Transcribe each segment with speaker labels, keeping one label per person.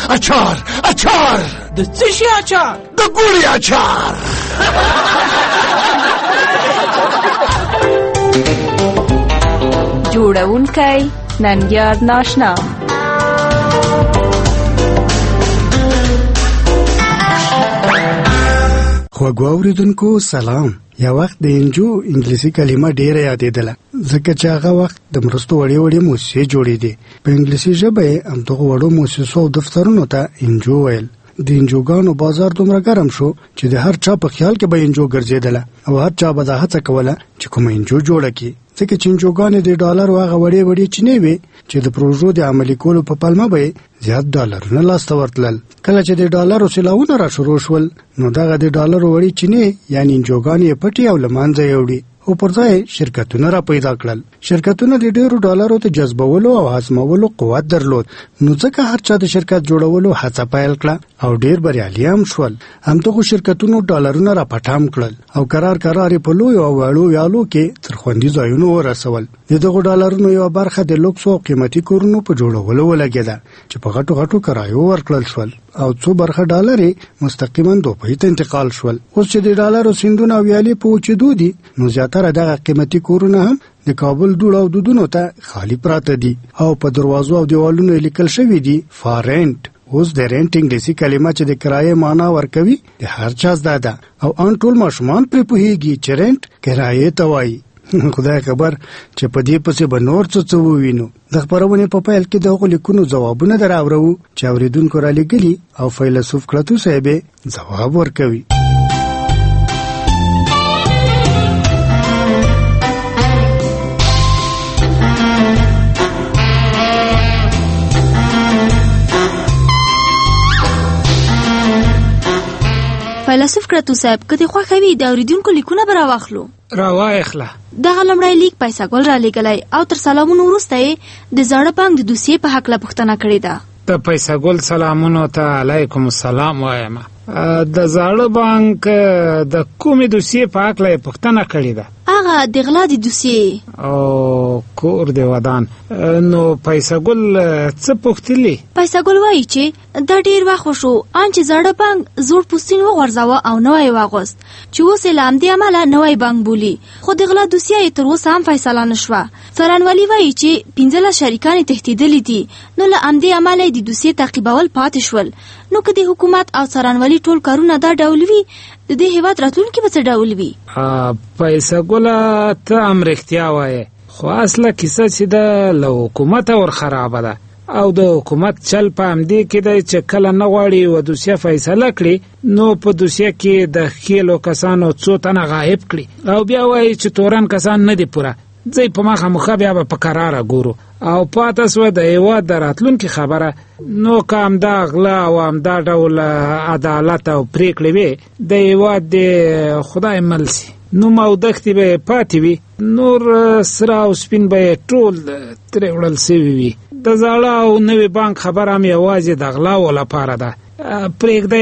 Speaker 1: اچار اچار.
Speaker 2: د څه شي اچار؟
Speaker 1: د ګوړې اچار.
Speaker 3: جوړونکی ننګیار ناشنا.
Speaker 4: خوږو اوریدونکو سلام. یا وخت د انجو انګلیسي کلمه ډیره یادېدله ځکه چې هغه وخت د مرستو وړې وړې موسسې جوړېدې. په انګلیسي ژبه یې همدغو وړو موسسو او دفترونو ته انجو ویل. د انجوګانو بازار دومره ګرم شو چې د هر چا په خیال کې به انجو ګرځېدله او هر چا به دا هڅه کوله چې کومه انجو جوړه کړي، ځکه چې انجوګانې د ډالرو هغه وړې وړې چینې وې چې د پروژو د عملي کولو په پلمه به زیات ډالرونه لاسته ورتلل. کله چې د ډالرو سیلاوونه را شروع شول نو دغه د ډالرو وړې چینې یعنی انجوګانې یې پټې او له منځه یوړې او پر ځای شرکتونه را پیدا کړل. شرکتونه د ډیرو ډالرو ته جذبولو او هضمولو قوت درلود، نو ځکه هر چا د شرکت جوړولو هڅه پیل کړه او ډیر بریالي هم شول. همدغو شرکتونو ډالرونه را پټام کړل او قرار په لوی او وړو ویالو کې تر خوندي ځایونو ورسول. دغه ډالرونو یو برخه د لوکس او قیمتي کورونو په جوړولو ولګیده چې په غټو کرایو ورکړل شول او څو برخه ډالر مستقیما دوپۍ ته انتقال شول. اوس چې د ډالرو سیندونه او ویالې په وچېدو دي نو زیاتره دغه قیمتي کورونه هم د کابل دوړ او دودونو ته خالی پراته دي او په دروازو او دیوالونو لیکل شوی دي فار رینټ. اوس د رینټ انګلیسي کلمه چې د کرایې معنا ورکوي د هر چا زده ده او ان ټول ماشومان پرې پوهیږي چې رینټ کرایې ته وایي. خدای خبر چې په دې پسې به نور څه ووینو. د خپرونې په پیل کې دغه لیکونو ځوابونه دراوړو چې اوریدونکو را لګلي او فیلسوف کلتو صاحب ځواب ورکوي.
Speaker 5: فیلسوف کلتو صاحب کدی خوښوي د اوریدونکو لیکونه به راواخلو.
Speaker 2: راواخله.
Speaker 5: دغه لمړی لیک پیسه ګل را لېږلی او تر سلامونو وروسته یې د زاړه بانک د دوسیې په هکله پوښتنه کړې ده.
Speaker 2: د پیسه ګل سلامونو ته علیکم السلام وایم. د زاړه بانک د کومې دوسیې په هکله یې پوښتنه کړې ده؟
Speaker 5: هغه د غلا د دوسیې.
Speaker 2: او کور د ودان. نو پیسه ګل څه پوښتلي؟
Speaker 5: پیسه ګل وایي چې دا ډیر وخت وشو ان چې زاړه بانک زوړ پوستین وغورځاوه او نوی واغوست چې اوس یې له همدې امله نوی بانک بولي، خو د غلا دوسیه یې تر اوسه هم فیصله نه شوه. څارنوالي وایي چې 15 شریکان یې تهدیدلي دي، نو له همدې امله یې د دوسیې تعقیبول پاتې شول. نو که د حکومت او څارنوالي ټول کارونه دا ډول وي د دې هیواد راتلونکي به څه ډول وي؟
Speaker 2: پیسه ګله ته هم رښتیا وایې، خو اصله کیسه چې ده له حکومته ور خرابه ده او د حکومت چل په همدې کې دی چې کله نه غواړي و دوسیه فیصله کړي نو په دوسیه کې د ښکېلو کسانو څو تنه غایب کړي او بیا وایي چې تورن کسان نه دي پوره، ځای په مخه مخه بیا به په قراره ګورو او پاته سوه د هیواد د راتلونکي خبره. نو که همدا غلا او همدا ډول عدالت او پریکړې وي د هیواد د خدای مل سي، نوم او دښتې به پاتې وي، نور سره او سپین به ټول ترې وړل سوي وي. د زاړه او نوي بانک خبره هم یوازې د غلاو لپاره ده. پرېږده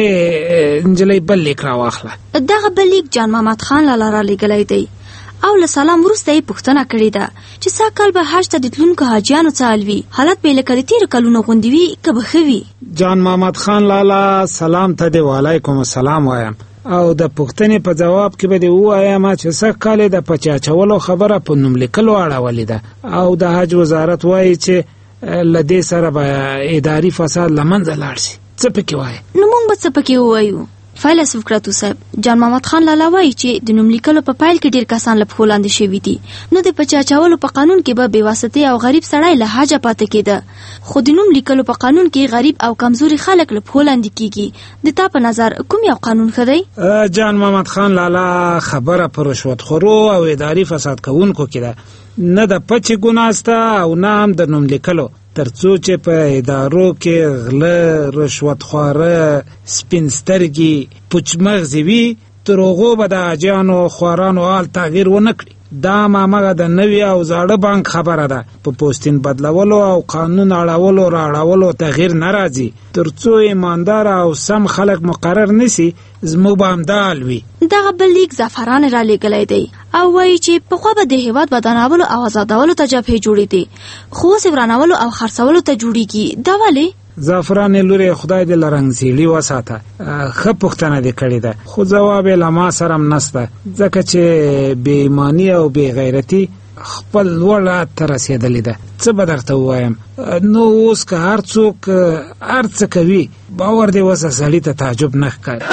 Speaker 2: نجلۍ بل لیک راواخله.
Speaker 5: دغه بل لیک جان محمد خان لاله را لېږلی دی او له سلام وروسته یې پوښتنه کړې ده چې سږ کال به حج ته د تلونکو حاجیانو څه حال وي، حالت به یې لکه د تېرو کلونو غوندې وي که به ښه وي؟
Speaker 2: جان محمد خان لاله سلام ته دې وعلیکم السلام وایم او د پوښتنې په جواب کې به دې ووایم چې سږ کال یې د پچې اچولو خبره په نوم لیکلو اړولې ده او د حج وزارت وایي چې له دې سره به اداري فساد له منځه لاړ شي. څه پکې وایي؟
Speaker 5: نو موږ به څه پکې ووایو؟ فیلسوف کلتو صاحب جان محمد خان لاله وایي چې د نوم لیکلو په پیل کې ډیر کسان له پښو لاندې شوي دي، نو د پچې اچولو په قانون کې به بې واسطې او غریب سړی له حجه پاتې کېده، خو د نوم لیکلو په قانون کې غریب او کمزوري خلک له پښو لاندې کېږي. د تا په نظر کوم یو قانون ښه دی؟
Speaker 2: جان محمد خان لاله خبره په رشوتخورو او اداري فساد کوونکو کې ده، نه د پچې ګناه سته او نه هم د نوم لیکلو، ترڅو چې په ادارو کې غله، رشوتخواره، سپین سترګي، پوچ مغزي وي، تر هغو به د حاجیانو خوارانو حال تغییر ونه کړي. دا هماغه د نوي او زاړه بانک خبره ده، په پوستین بدلولو او قانون اړولو راړولو تغییر نه راځي، ترڅو ایماندار او سم خلک مقرر نسی زموږ به همدا حال وي.
Speaker 5: دغه بل لیک زعفران را لېږلی دی او وایي چې پخوا به د هیواد ودانولو او آزادولو ته جبهې جوړېدې، خو اوس ورانولو او خرڅولو ته جوړېږي. دا ولې؟
Speaker 2: زعفران لوري خدای دې لرنګ زیړي وساته. ښه پوښتنه دې کړې ده خو جواب یې له ما سره هم نسته ځکه چې بې ایماني او بې غیرتي خپل لوړ حد ته رسېدلې ده. څه به درته ووایم؟ نو اوس که هر څوک هر څه کوي باور دې اوسه سړي ته تعجب نه ښکاري.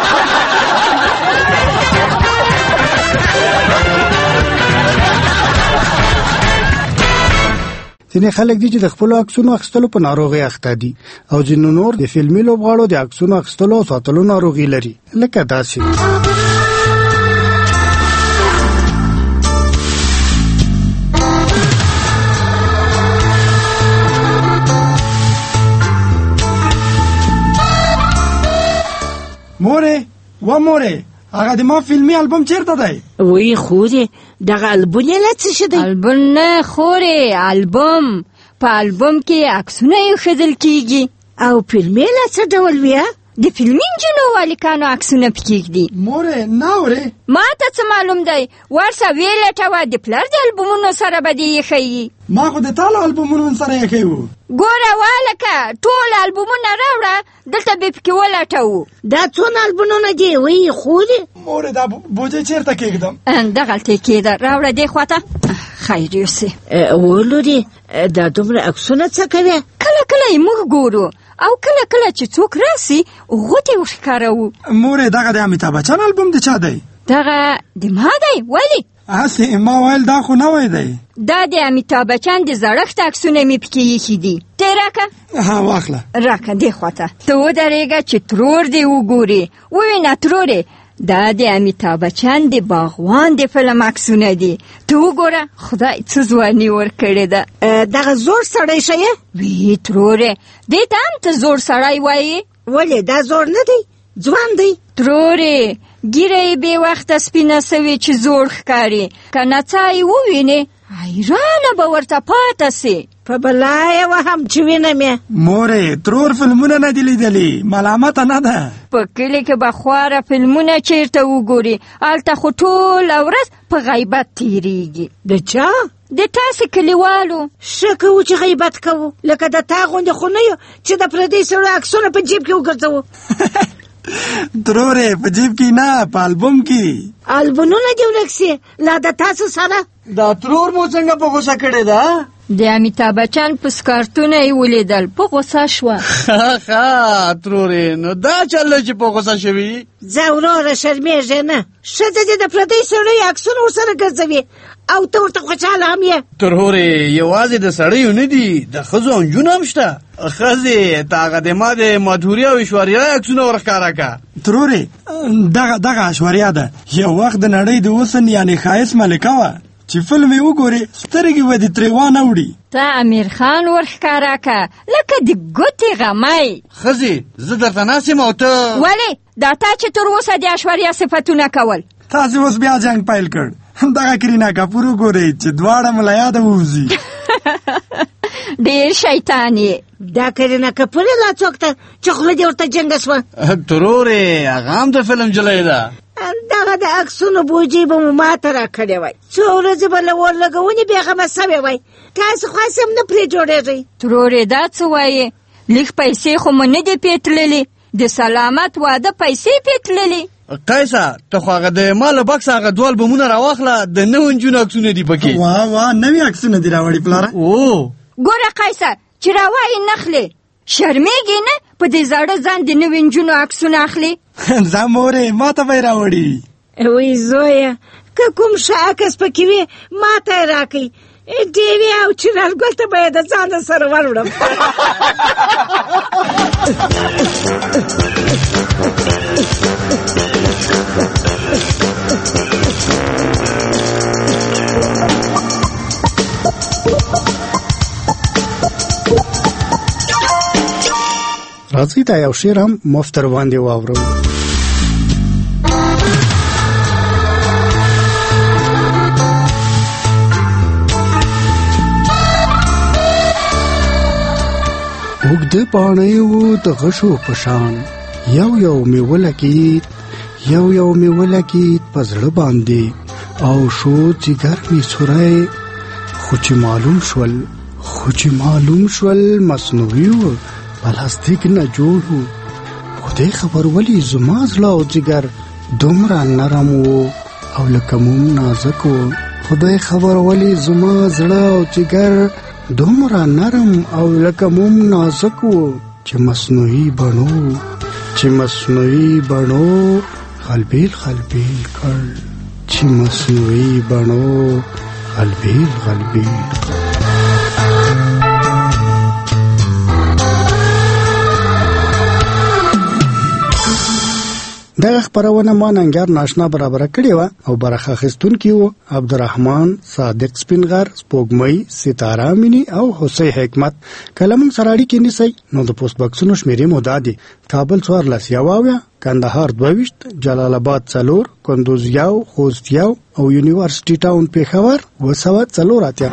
Speaker 4: ځینې خلک دي چې د خپلو عکسونو اخیستلو په ناروغۍ اخته دي او ځینې نور د فلمي لوبغاړو د عکسونو اخیستلو او ساتلو ناروغي لري لکه داسې.
Speaker 6: مورې و مورې هغه د ما فلمي البوم چیرته دی؟
Speaker 7: وی خورې دغه البوم یې لا څه شي دی؟
Speaker 8: البوم نه خورې البوم. په البوم کې عکسونه ایښودل کیږي.
Speaker 7: او فلمي لا څه ډول ویا؟
Speaker 8: د فلمي نجونو والکانو عکسونه پکې ږدي.
Speaker 6: مورې نه اورې
Speaker 8: ما ته څه معلوم دی؟ ورسه ویې لټوه د پلار د البومونو سره به دې ایښیي.
Speaker 6: ما خو د تا له البومونو سره ایښی وو.
Speaker 8: ګوره والکه ټول البومونه راوړه دلته به پکې ولټوو.
Speaker 7: دا څونه البومونه دي وی خورې؟
Speaker 6: مورې دا بوجۍ چیرته کېږدم؟
Speaker 8: دغلته کېده راوړه دې خواته. خیر یوسې
Speaker 7: ولورې دا دومره عکسونه څه کوي؟
Speaker 8: کله کله یې موږ ګورو او کله کله چې څوک راسي غوټې ورښکاروو.
Speaker 6: مورې دغه د امیتاب بچن البوم د چا دی؟
Speaker 8: دغه د ما دی. ولې؟
Speaker 6: هسې ما ویل دا خو نوی دی.
Speaker 8: دا د امیتاب بچن د زړښت عکسونه مې پکې ایښي دي. ته یې راکه.
Speaker 6: ها واخله.
Speaker 8: راکه دې خواته. ته ودرېږه چې ترور دې وګورې. ووینه ترورې دا د امیتاب بچن د باغوان د فلم عکسونه دي. ته وګوره خدای څه ځواني ورکړې ده.
Speaker 7: دغه زوړ سړی ښیې؟
Speaker 8: وی ترورې دې ته هم ته زوړ سړی وایې؟
Speaker 7: ولې دا زوړ نه دی ځوان دی.
Speaker 8: ترورې ګیره یې بې وخته سپینه سوې چې زوړ ښکاري. که نڅا یې ووینې حیرانه به ورته پاته سي.
Speaker 7: په بلا یې وهم چې وینم یې.
Speaker 6: مورې ترور فلمونه نه دي لیدلي ملامته نه ده.
Speaker 8: په کلي کې به خواره فلمونه چیرته وګوري هلته خو ټوله ورځ په غیبت تېرېږي.
Speaker 7: د چا؟
Speaker 8: د تاسې کلیوالو.
Speaker 7: ښه کوو چې غیبت کوو لکه د تا غوندې خو نه یو چې د پردي سړو عکسونه په جیب کې وګرځوو.
Speaker 6: ترورې په جیب کې نه په البوم کې.
Speaker 7: البومونه دې ورک سي لا د تاسو سره.
Speaker 6: دا ترور مو څنګه په غوسه کړې ده؟
Speaker 8: د امیتاب بچن په سکارتونه یې ولیدل په غوسه شوه.
Speaker 9: ښه ترورې نو دا چل چې په غوسه شوي؟
Speaker 7: ځه وروره شرمېږې نه. ښځه دې د پردۍ سړیو عکسونه ورسره ګرځوي او ته ورته خوشحاله هم یې.
Speaker 9: ترورې یوازې د سړیو نه دي د ښځو او نجونو هم شته. ښځې ته هغه د ما د مادوریا او ایشوریا عکسونه ورښکاره که.
Speaker 6: ترورې دغه ایشوریا ده یو وخت د نړۍ د حسن یعنې ښایست ملکه وه چې فلم یې وګورې سترګې به دې ترې وانه وړي.
Speaker 8: ته امیر خان ورښکاره که لکه د ګوتې غمی.
Speaker 9: ښځې زه درته ناست یم او ته
Speaker 8: ولې دا تا چې تر اوسه د ایشوریا صفتونه کول.
Speaker 6: تاسې اوس بیا جنګ پیل کړ. دغه کرینا کپور وګورئ چې دواړه مو له یاده ووځي.
Speaker 8: ډېر شیطان یې.
Speaker 7: دا کرینا کپور یې لا څوک ته چې خوله دې ورته جنګه شوه.
Speaker 9: ترورې هغه هم د فلم جلی ده.
Speaker 7: دغه د عکسونو بوجۍ به مو ماته راکړې وای. څو ورځې به له اور لګونې بېغمه سوې وای. تاسو خو هسې هم نه پرې جوړېږئ.
Speaker 8: ترورې دا څه وایې؟ لږ پیسې خو مو نه دي پیتللې. د سلامت واده پیسې پیتللې.
Speaker 9: قیصه ته خو هغه د ما له بکس هغه دوه البومونه راواخله د نوو نجونو عکسونه دي پکې.
Speaker 6: واه نوي عکسونه دي راوړي پلاره.
Speaker 8: ګوره قیصه چې راوایې نخلې شرمېږې نه په دې زاړه ځان د نوي نجونو عکسونه اخلي.
Speaker 6: ځه مورې ما ته به یې راوړي.
Speaker 7: وی زویه که کوم ښه عکس پکې وي ما ته یې راکړئ. ډېوې او چنارګل ته به یې د ځانه سره وروړم.
Speaker 4: راځئ دا یو شعر هم مفتر باندې واورو. اوږده پاڼې وو د غشو په شان یو مې ولګېد یو مې ولګېد په زړه باندې او شو جګر مې سوری خو چې معلوم شول مصنوعي وو پلاستیک نه جوړ و. خدای خبر ولی زما زړه او جگر دومره نرم و او لکه موم نازک و. خدای خبر ولی زما زړه او جگر دومره نرم او لکه موم نازک و چې مصنوعي بڼو غلبیل کړ. چې مصنوعي بڼو غلبیل کړ. دغه خبرونه ما ننګر ناشنا برابر کړی و او برخه اخیستونکي وو عبدالرحمن صادق سپینغر سپوږمۍ ستاره مینی او حسین حکمت. کلم سره اړیکې نیسئ نو د پوسټ باکسونو شمیرې مو دادي: کابل 14 یواویا، کندهار 22، جلال آباد 4، کندوز 1، خوست 1 او یونیورسيټي ټاون پیښور 204.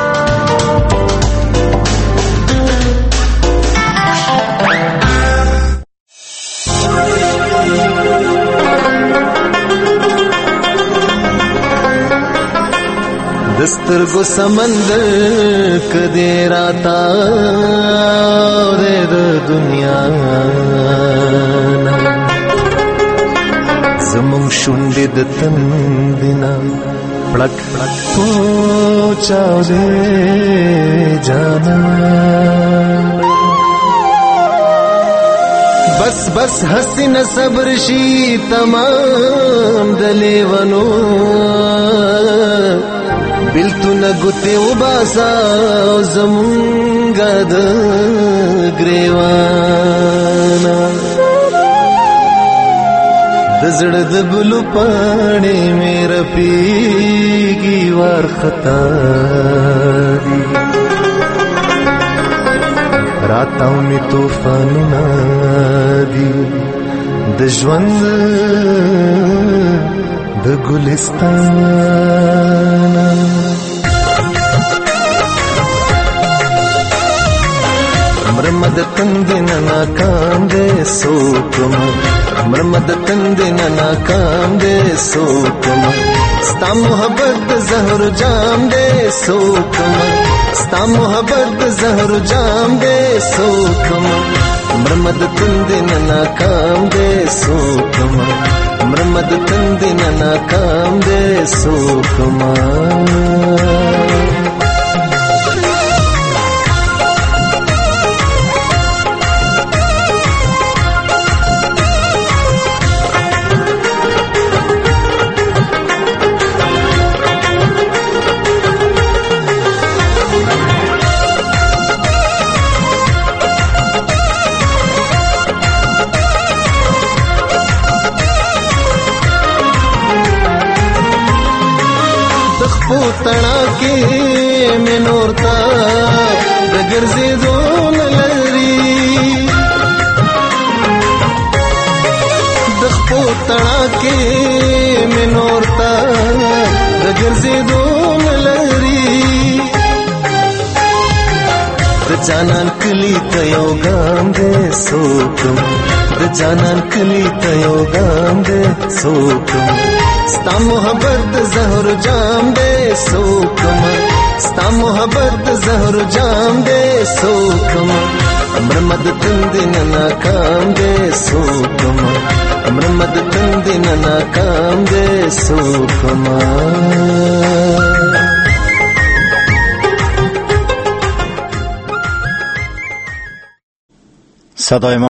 Speaker 10: دسترگو سمندر کدی راتا دے دنیا زمون شونډې د تندنا پړک پوچاو دے جانا بس حسین صبر شي تمام دلیونو بلتون گوتی و باسا زمونگا دا گریوانا دزڑ دبلو پانے میرا پیگی وار خطا دی راتاو می توفانو نادی دجوند د ګلستان مرمد تندن ناکام دے سوکم مرمد تندن ناکام دے سوکم ستا محبت زہر جام دے سوکم ستا محبت زہر جام دے سوکم مرمد تندن ناکام دے سوکم مرمد تندن ناکام دے سوکما تڑا کے میں نورتا دگر سے دون لری دخپو تڑا کے میں نورتا دگر سے دون لری دجانان کلی تیو گام دے سوکم دجانان کلی تیو گام دے سوکم ستا محبت زہر جام دے سوکم ستا محبت زہر جام دے سوکم مرمد تندن ناکام دے سوکم مرمد تندن ناکام دے سوکم
Speaker 11: صدای